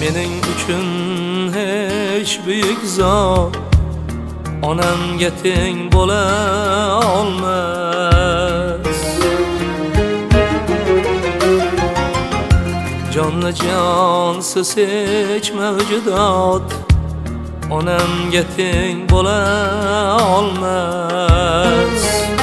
mening uchun hech buyuk zot onamga teng bo'la olmas. Jonli jonsiz hech mavjudot onamga teng bo'la olmas.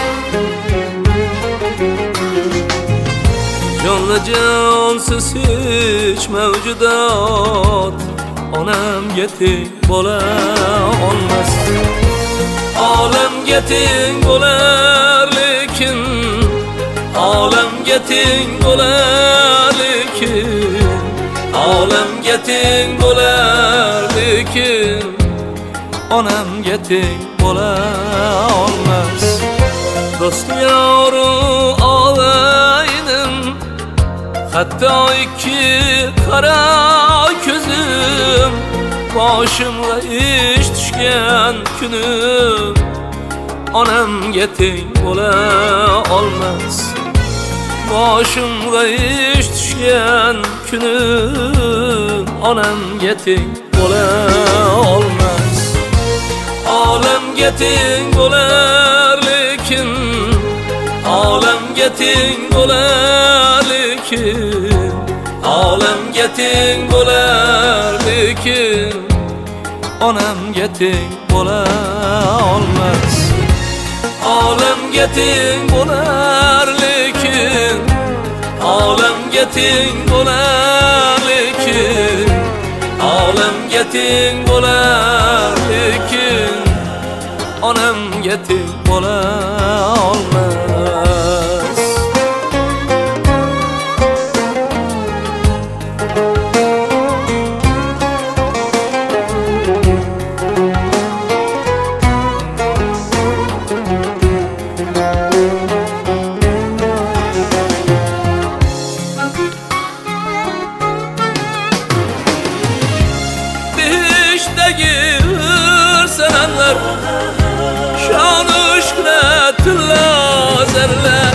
Jonli jonsiz hech mavjudot onamga teng bo'la olmas. Olamga teng bo'lar lekin, olamga teng bo'lar lekin, olamga teng bo'lar lekin, onamga teng bo'la olmas. Do'st yoru og'aynim, hatto ikki qara ko'zim, boshimga ish tushgan kunim onamga teng bo'la olmas. Boshimga ish tushgan kunim onamga teng bo'la olmas. Olamga teng bo'lar lekin, olamga teng bo'lar lekin, olamga teng bo'lar lekin, onamga teng bo'la olmas. Olamga teng bo'lar lekin, olamga teng bo'lar lekin, olamga teng bo'lar lekin, onamga teng bo'la olmas. Sananlar şanı şükretilla zerler,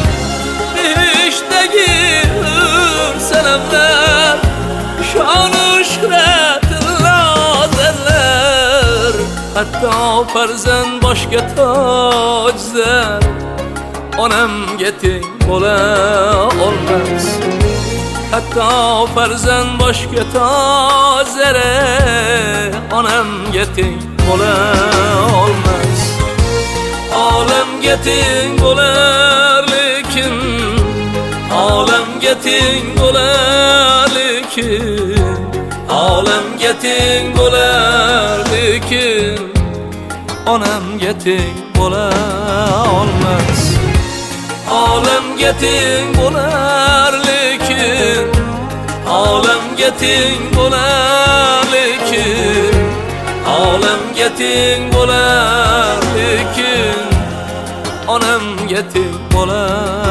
Beşteki sananlar şanı şükretilla zerler. Hatta farzand boshga tojzer onamga teng bo'la olmas. Hatta farzand boshga tojzer onamga teng bo'la olmas. Olamga teng bo'lar lekin, olamga teng bo'lar lekin, olamga teng bo'lar lekin, onamga teng bo'la olmas. Olamga teng bo'lar lekin, olamga teng bo'lar lekin, olamga teng bo'lar lekin, onamga teng bo'la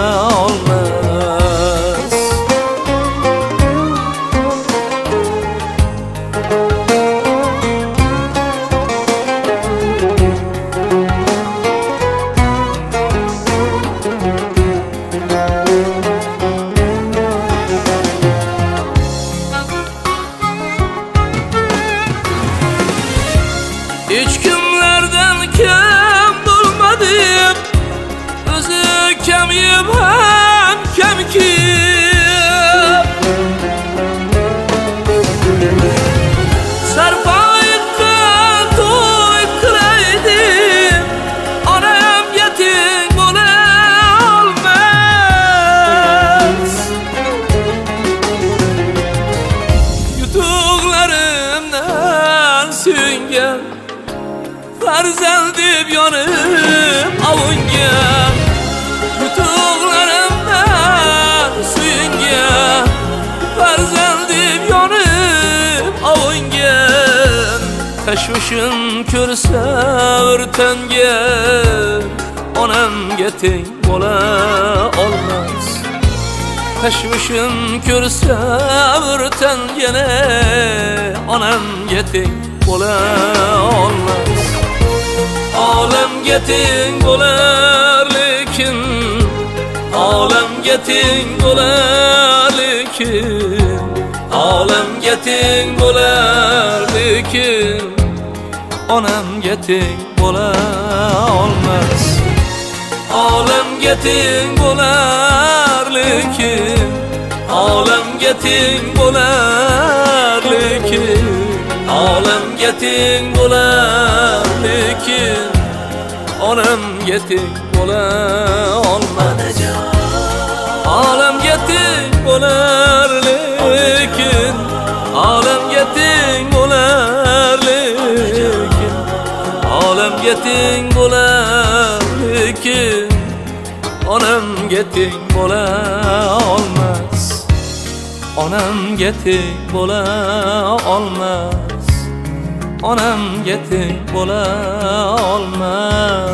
olmas. Hiç kimlerden kem bulmadım, özü kemiyim hem kemkim. Sarfayıkka toy kıraydım, onamga teng bo'la olmas. Yutuqlarimdan suyungan farzand deb yonib avungan, yutuqlarimdan suyungan farzand deb yonib avungan. Tashvishim ko'rsa o'rtangan onamga teng bo'la olmas. Tashvishim ko'rsa o'rtangan onamga teng bo'la olmas. Olamga teng bo'lar lekin, olamga teng bo'lar lekin, olamga teng bo'lar lekin onamga teng bo'la olmas. Olamga teng bo'lar lekin olamga teng bo'lar lekin olamga teng bo'lar lekin onamga teng bo'la olmas. Olamga teng bo'lar lekin olamga teng bo'lar lekin olamga teng bo'lar lekin onamga teng bo'la olmas. Onamga teng bo'la olmas. Onamga teng bo'la olmas.